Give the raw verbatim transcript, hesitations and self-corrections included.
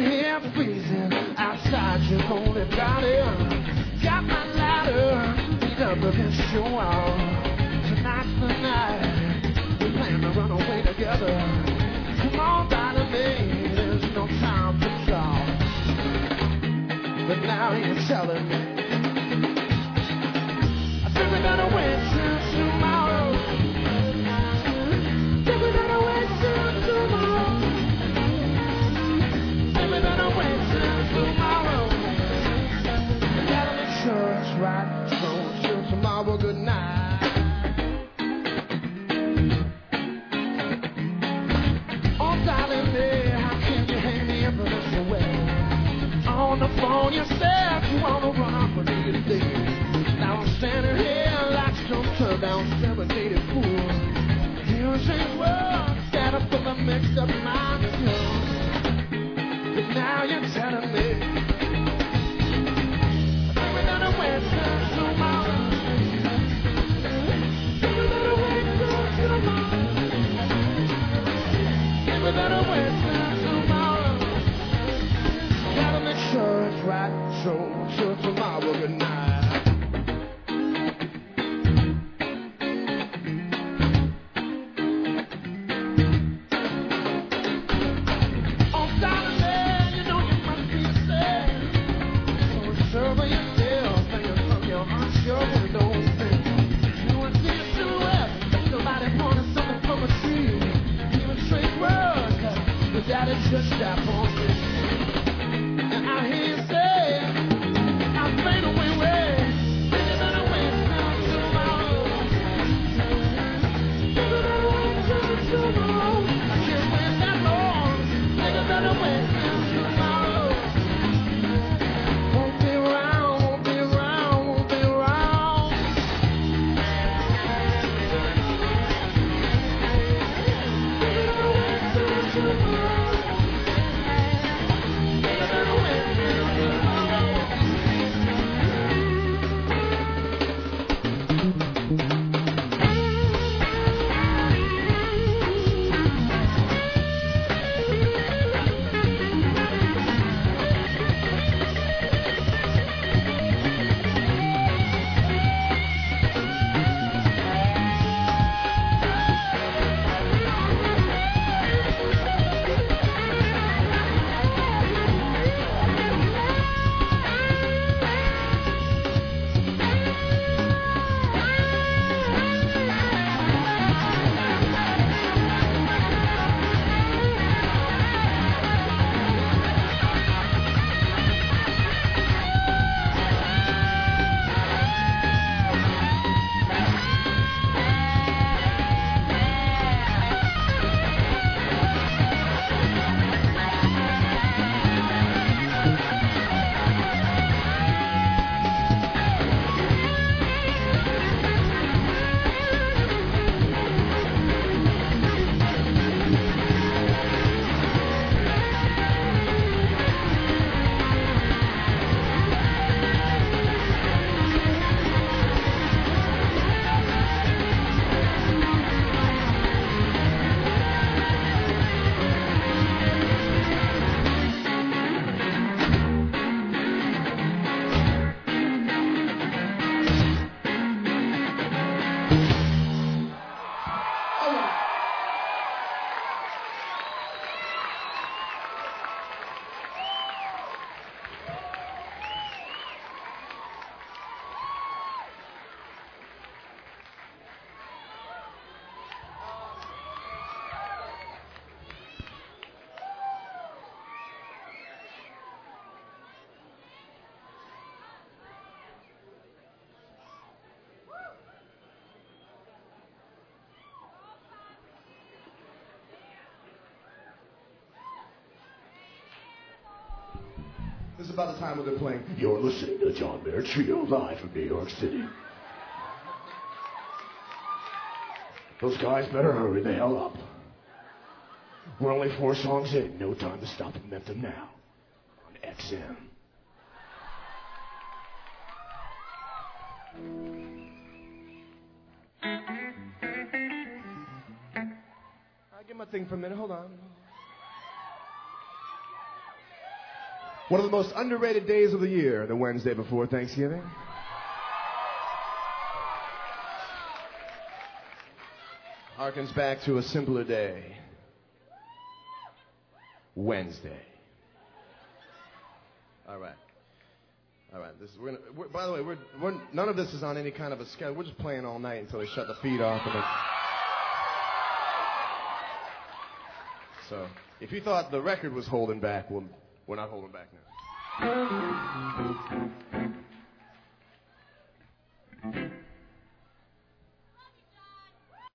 here freezing outside your lonely body. Got my ladder leaned up against your wall. Tonight's the night we plan to run away together. Come on, darling, me, there's no time to talk. But now you're telling me I think we're gonna wait till tomorrow. Think we're gonna wait till tomorrow. Think we're gonna wait till tomorrow. Gotta make sure it's right. So till tomorrow, good night. Oh, darling, me, how can you hang me up this way? On the phone you said you wanna run off with me today. Now I'm standing here like some turned down serenaded fool. You change words that are full of mixed up mind of yours. But now you're telling me I think we're gonna wait till tomorrow. Think we're gonna wait till tomorrow. Think we're gonna wait till tomorrow. Gotta make sure it's right. So till tomorrow, good night. Just stop on me. And I hear you say, I'll fade away, way. Think you're gonna wait till tomorrow. Think you're gonna wait till tomorrow. I can't wait that long. Think you're gonna wait till tomorrow. Won't be around, won't be around, won't be around. Think you're gonna wait till tomorrow. This is about the time when they're playing. You're listening to John Mayer Trio live from New York City. Those guys better hurry the hell up. We're only four songs in. No time to stop momentum now. On X M. I'll get my thing for a minute. Hold on. One of the most underrated days of the year, the Wednesday before Thanksgiving. Harkens back to a simpler day. Wednesday. All right. All right. This is, we're gonna, we're, by the way, we're, we're, none of this is on any kind of a schedule. We're just playing all night until they shut the feed off. And so, if you thought the record was holding back, well, we're not holding back now.